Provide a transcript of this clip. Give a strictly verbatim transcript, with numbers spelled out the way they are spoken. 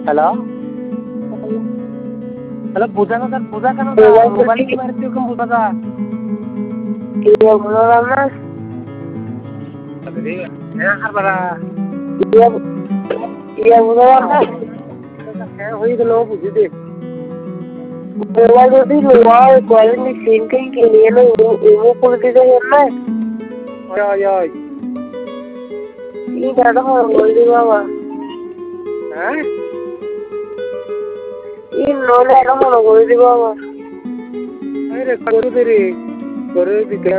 hello hello বুঝা না বুঝা কেন মোবাইল কি মারতে কম বুঝা যা কি বলো না আরে হ্যাঁ হারবারা ইয়া ইয়া বুঝা না হ্যাঁ হয়ে গেল বুঝি দে মোবাইল যদি লোয়ার কোয়ালিটি সিনকিং के लिए ना वो क्वालिटी का है ना ওই ওই ওই ये दादा हो बोल दी बाबा হ্যাঁ ये नो ले नो बोल दी बाबा আরে করে দে রে করে দিতে